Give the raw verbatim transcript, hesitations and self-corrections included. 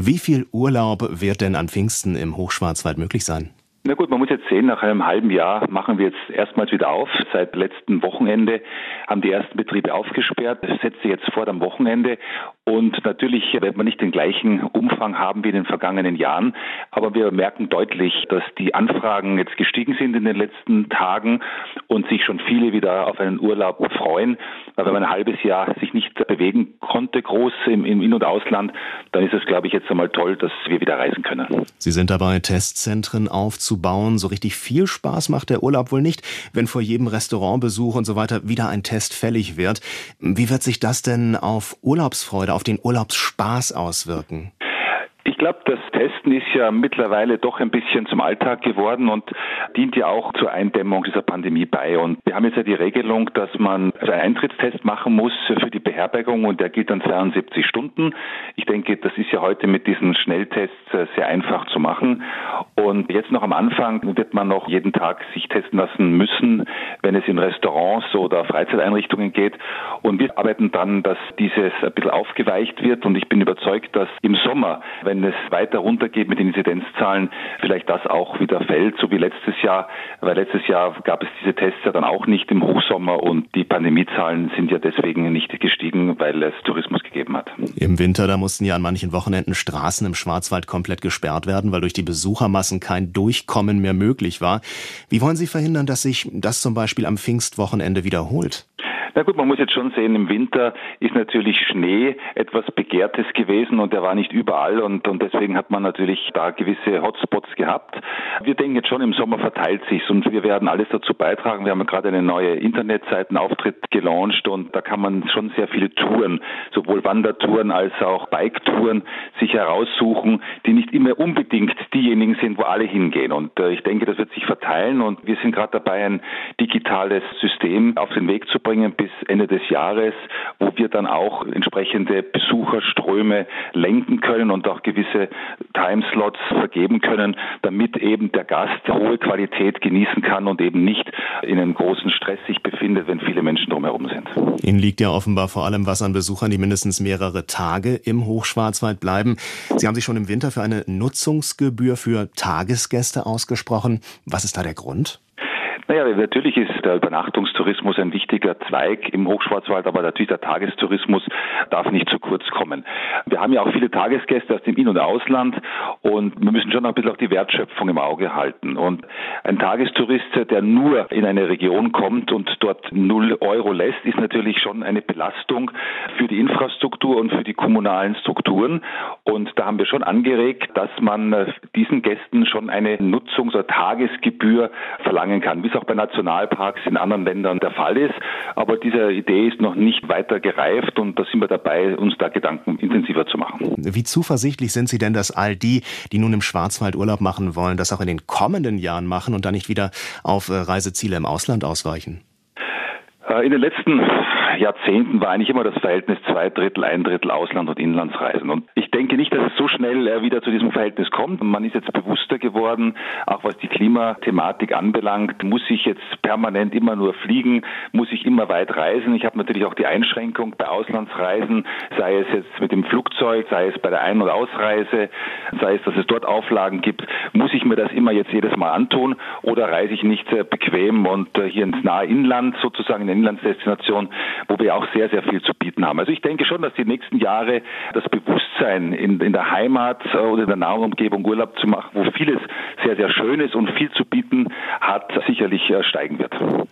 Wie viel Urlaub wird denn an Pfingsten im Hochschwarzwald möglich sein? Na gut, man muss jetzt sehen, nach einem halben Jahr machen wir jetzt erstmals wieder auf. Seit letztem Wochenende haben die ersten Betriebe aufgesperrt. Das setzt sich jetzt vor am Wochenende. Und natürlich wird man nicht den gleichen Umfang haben wie in den vergangenen Jahren. Aber wir merken deutlich, dass die Anfragen jetzt gestiegen sind in den letzten Tagen und sich schon viele wieder auf einen Urlaub freuen. Weil wenn man ein halbes Jahr sich nicht bewegen konnte, groß im In- und Ausland, dann ist es, glaube ich, jetzt einmal toll, dass wir wieder reisen können. Sie sind dabei, Testzentren aufzubauen. So richtig viel Spaß macht der Urlaub wohl nicht, wenn vor jedem Restaurantbesuch und so weiter wieder ein Test fällig wird. Wie wird sich das denn auf Urlaubsfreude, auf den Urlaubsspaß auswirken? Ich glaube, das Testen ist ja mittlerweile doch ein bisschen zum Alltag geworden und dient ja auch zur Eindämmung dieser Pandemie bei. Und wir haben jetzt ja die Regelung, dass man einen Eintrittstest machen muss für die Beherbergung und der gilt dann zweiundsiebzig Stunden. Ich denke, das ist ja heute mit diesen Schnelltests sehr einfach zu machen. Und jetzt noch am Anfang wird man noch jeden Tag sich testen lassen müssen, wenn es in Restaurants oder Freizeiteinrichtungen geht. Und wir arbeiten dann, dass dieses ein bisschen aufgeweicht wird. Und ich bin überzeugt, dass im Sommer, wenn es weiter runtergeht mit den Inzidenzzahlen, vielleicht das auch wieder fällt, so wie letztes Jahr. Weil letztes Jahr gab es diese Tests ja dann auch nicht im Hochsommer und die Pandemiezahlen sind ja deswegen nicht gestiegen, weil es Tourismus gegeben hat. Im Winter, da mussten ja an manchen Wochenenden Straßen im Schwarzwald komplett gesperrt werden, weil durch die Besuchermassen kein Durchkommen mehr möglich war. Wie wollen Sie verhindern, dass sich das zum Beispiel am Pfingstwochenende wiederholt? Na gut, man muss jetzt schon sehen, im Winter ist natürlich Schnee etwas Begehrtes gewesen und der war nicht überall und, und deswegen hat man natürlich da gewisse Hotspots gehabt. Wir denken jetzt schon, im Sommer verteilt sich's und wir werden alles dazu beitragen. Wir haben ja gerade eine neue Internetseitenauftritt gelauncht und da kann man schon sehr viele Touren, sowohl Wandertouren als auch Biketouren sich heraussuchen, die nicht immer unbedingt diejenigen sind, wo alle hingehen. Und äh, ich denke, das wird sich verteilen und wir sind gerade dabei, ein digitales System auf den Weg zu bringen bis Ende des Jahres, wo wir dann auch entsprechende Besucherströme lenken können und auch gewisse Timeslots vergeben können, damit eben der Gast hohe Qualität genießen kann und eben nicht in einem großen Stress sich befindet, wenn viele Menschen drumherum sind. Ihnen liegt ja offenbar vor allem was an Besuchern, die mindestens mehrere Tage im Hochschwarzwald bleiben. Sie haben sich schon im Winter für eine Nutzungsgebühr für Tagesgäste ausgesprochen. Was ist da der Grund? Naja, natürlich ist der Übernachtungstourismus ein wichtiger Zweig im Hochschwarzwald, aber natürlich der Tagestourismus darf nicht zu kurz kommen. Wir haben ja auch viele Tagesgäste aus dem In- und Ausland und wir müssen schon ein bisschen auch die Wertschöpfung im Auge halten. Und ein Tagestourist, der nur in eine Region kommt und dort null Euro lässt, ist natürlich schon eine Belastung für die Infrastruktur und für die kommunalen Strukturen. Und da haben wir schon angeregt, dass man diesen Gästen schon eine Nutzungs- oder Tagesgebühr verlangen kann, wie es auch bei Nationalparks in anderen Ländern der Fall ist. Aber diese Idee ist noch nicht weiter gereift und da sind wir dabei, uns da Gedanken intensiver zu machen. Wie zuversichtlich sind Sie denn, dass all die, die nun im Schwarzwald Urlaub machen wollen, das auch in den kommenden Jahren machen und dann nicht wieder auf Reiseziele im Ausland ausweichen? In den letzten Jahrzehnten war eigentlich immer das Verhältnis zwei Drittel, ein Drittel Ausland- und Inlandsreisen. Und ich denke nicht, dass es so schnell wieder zu diesem Verhältnis kommt. Man ist jetzt bewusster geworden, auch was die Klimathematik anbelangt. Muss ich jetzt permanent immer nur fliegen? Muss ich immer weit reisen? Ich habe natürlich auch die Einschränkung bei Auslandsreisen, sei es jetzt mit dem Flugzeug, sei es bei der Ein- und Ausreise, sei es, dass es dort Auflagen gibt. Muss ich mir das immer jetzt jedes Mal antun oder reise ich nicht bequem und hier ins nahe Inland, sozusagen in der Inlandsdestination, wo wir auch sehr, sehr viel zu bieten haben. Also ich denke schon, dass die nächsten Jahre das Bewusstsein in, in der Heimat oder in der nahen Umgebung Urlaub zu machen, wo vieles sehr, sehr Schönes und viel zu bieten hat, sicherlich steigen wird.